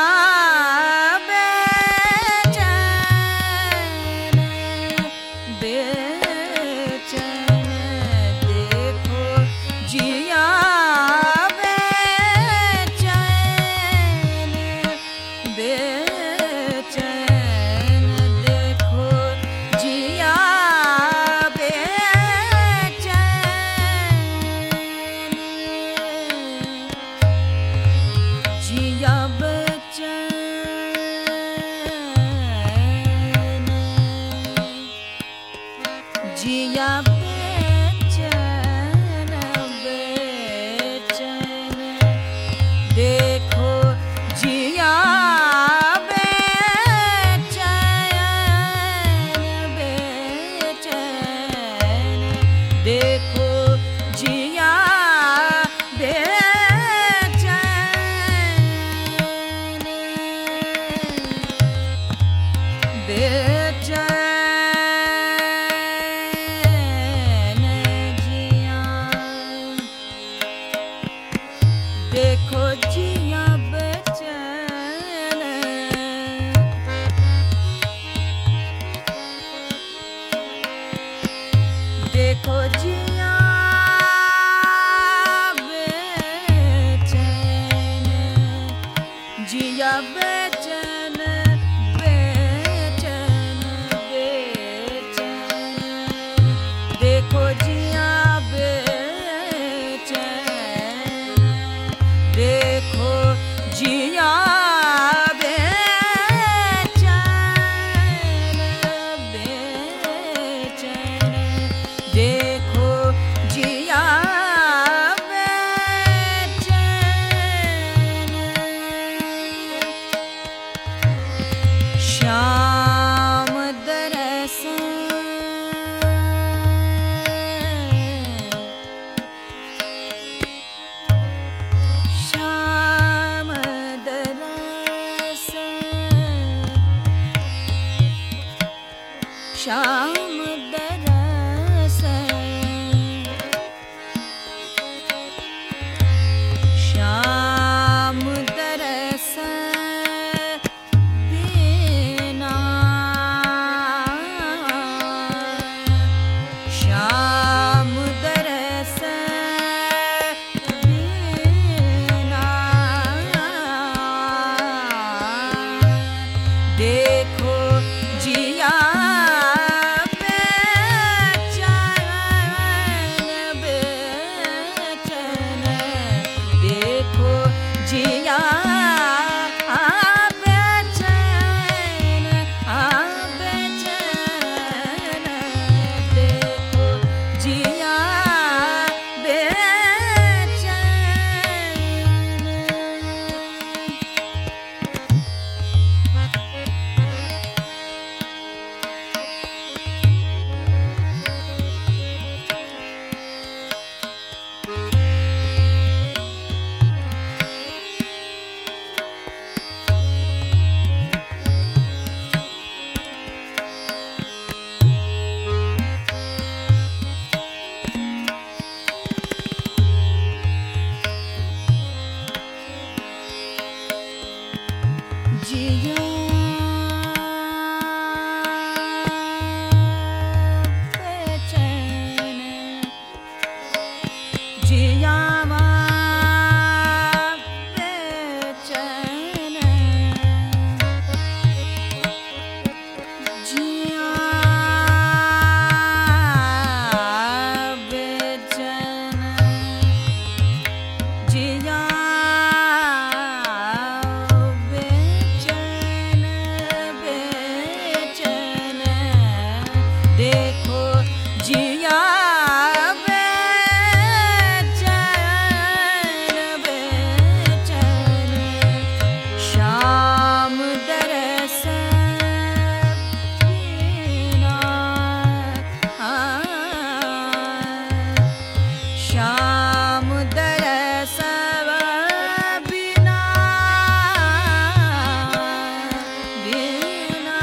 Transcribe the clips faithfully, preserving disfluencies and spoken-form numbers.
जिया बेचैन बेचैन देखो जिया बेचैन बेचैन देखो जिया बेचैन बेचैन देखो जिया बेचैन देखो जिया बेचैन जिया बेचैन बेचैन बेचैन देखो जिया देखो जिया बेचैन बेचैन देखो जिया बेचैन श्याम दरसन श्याम दरसन श्याम दरसन बिना श्याम दरसन बिना देखो जिया जिया बेचैन बेचैन देखो जिया बेचैन जिया बेचैन जिया बेचैन जिया बेचैन जिया देखो जिया बेचैन बेचैन श्याम दरसन बिना श्याम दरसन बिना बिना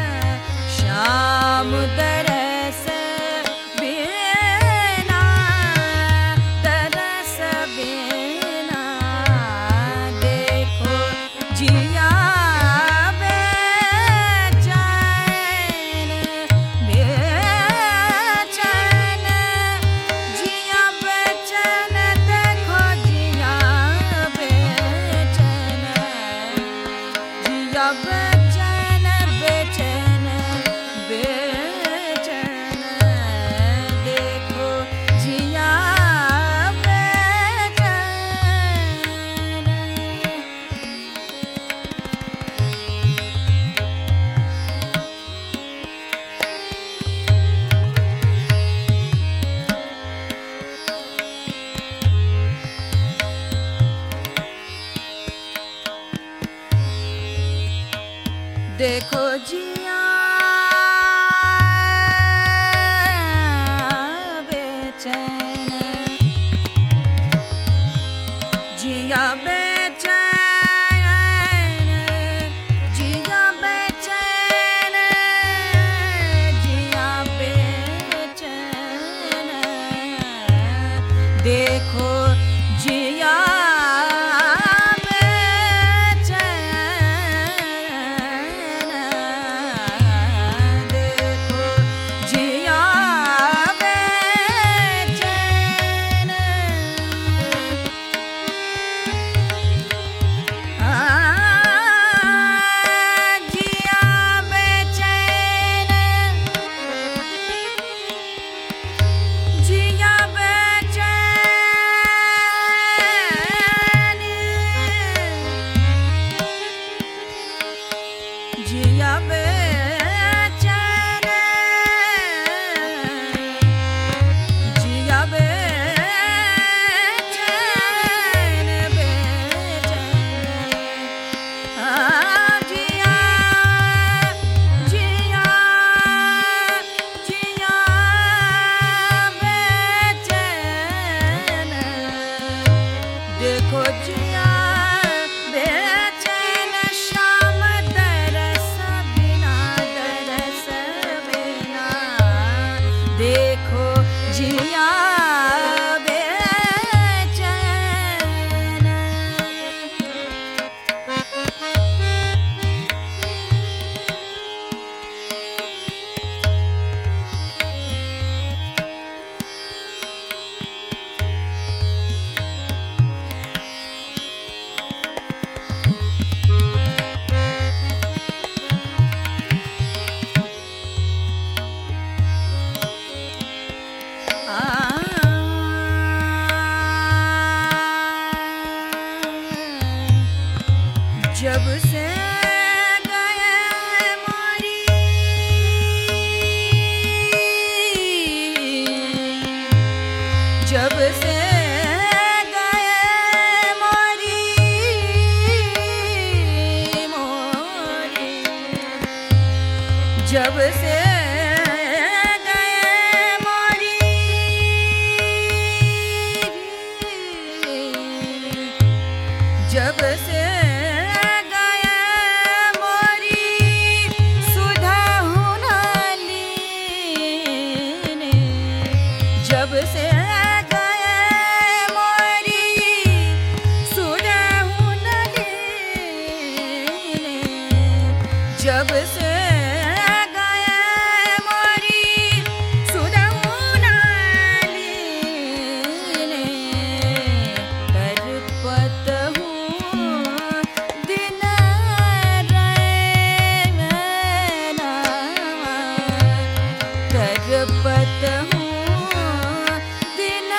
श्याम दरस बिना दरस बिना देखो जिया जिया बेचैन बेचैन बेचैन देखो जिया बेचैन देखो जिया बेचैन जिया बेचैन जिया बेचैन जिया बेचैन देखो जिया जिया बेचैन जिया बेचैन बेचैन हाँ जिया जिया जिया बेचैन देखो जिया बेचैन शाम दरस बिना दरस बिना देखो जिया बेचैन जब से गए मोरी जब से गए मोरी मोरी जब से जब से गए मोरी सुधा हुनालीने जब से गए मोरी सुधा हुनालीने जब से तरपत हूँ दिन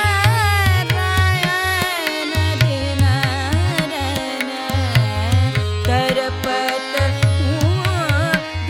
रैन दिन रैन तरपत हूँ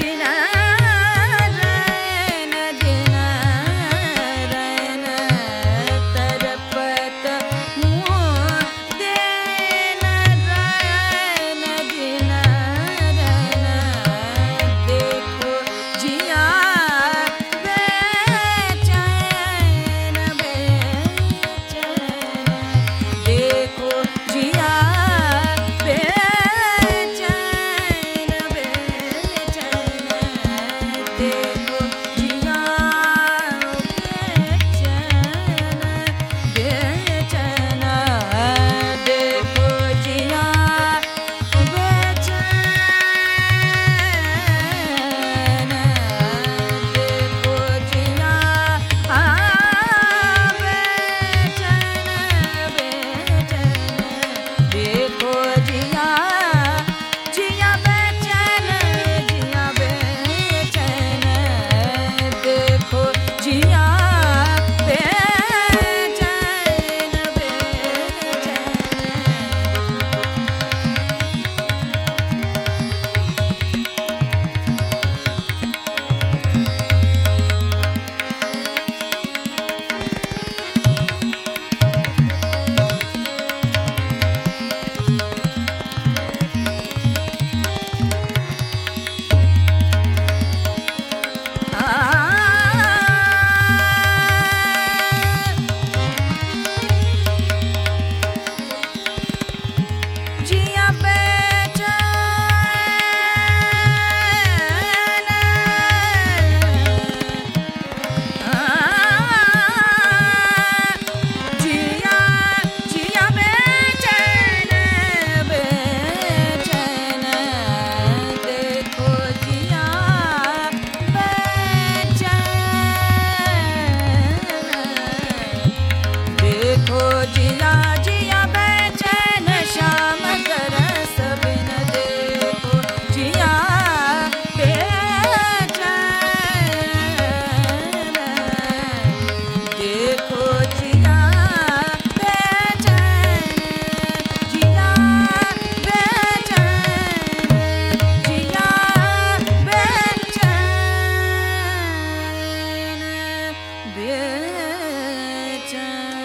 चैन